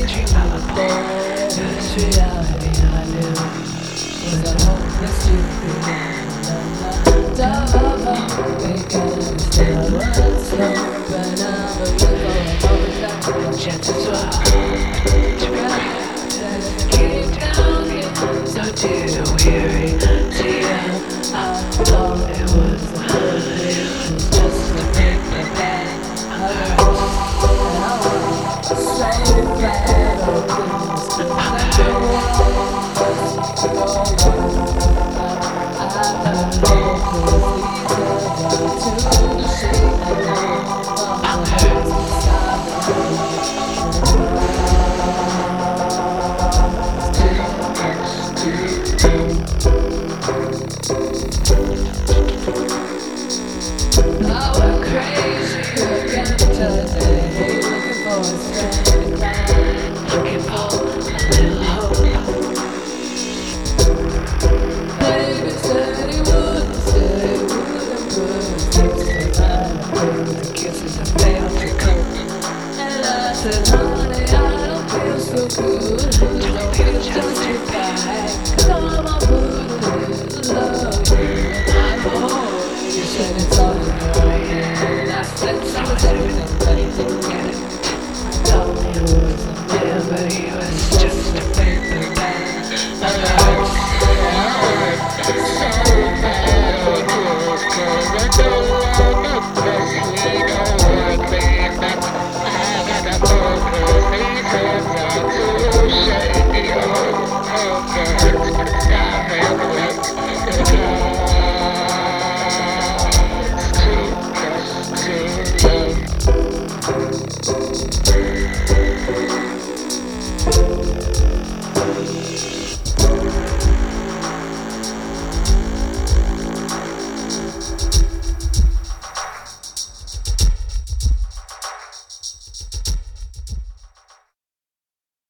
dream of a boy. This reality I knew was a hopeless stupid we can understand what's wrong, but now we're going over that chances were to keep down, so too weary. See, I thought it was a holiday, it was just to make me bad. And I was so bad, oh please, looking for a little hope. Baby said he would, the kisses have failed to cope. And I said, honey, I don't feel so good. Don't feel justified. 'Cause all I put is love. I'm home. You said